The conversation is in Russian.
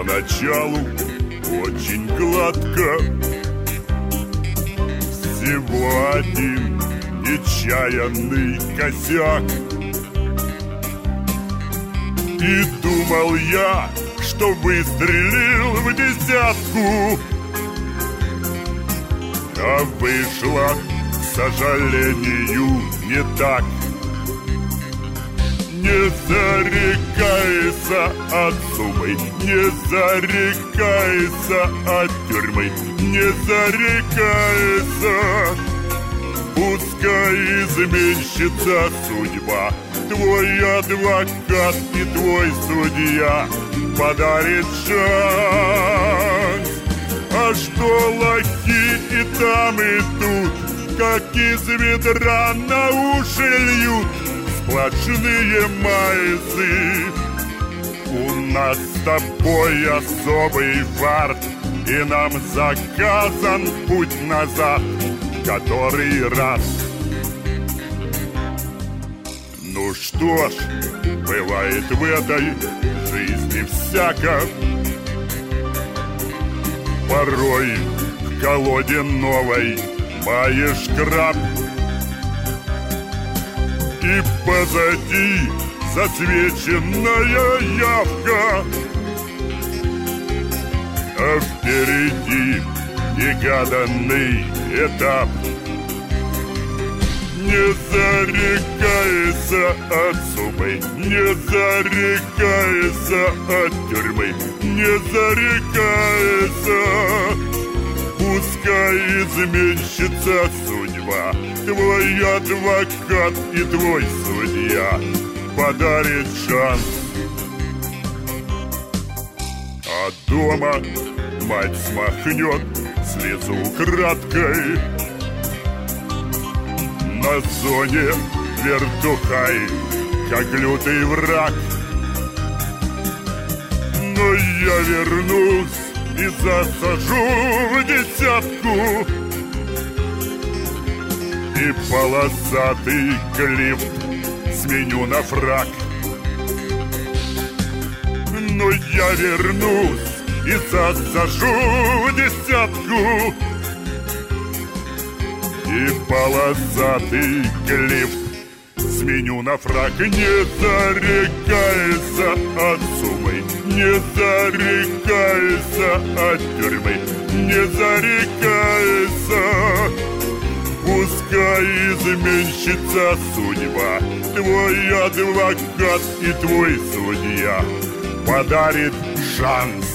поначалу очень гладко. Всего один нечаянный косяк. И думал я, что выстрелил в десятку, а вышло, к сожалению, не так. Не зарекайся от суммы, не зарекайся от тюрьмы, не зарекайся. Пускай изменщица судьба, твой адвокат и твой судья подарит шанс. А что лохи и там, и тут, как из ведра на уши льют сплошные майзы. У нас с тобой особый фарт, и нам заказан путь назад который раз. Ну что ж, бывает в этой жизни всяко. Порой в колоде новой маешь краб, и позади засвеченная явка, а впереди негаданный этап. Не зарекайся от суммы, не зарекайся от тюрьмы, не зарекайся. Пускай изменщица судьба, твой адвокат и твой судья подарит шанс. А дома мать смахнет слезу украдкой. На зоне вертухай, как лютый враг. Но я вернусь и засажу в десятку, и полосатый клифт сменю на фрак. Но я вернусь и засажу в десятку, и полосатый клифт сменю на фрак. Не зарекайся от суммы, не зарекайся от тюрьмы, не зарекайся. Пускай изменщица судьба, твой адвокат и твой судья подарит шанс.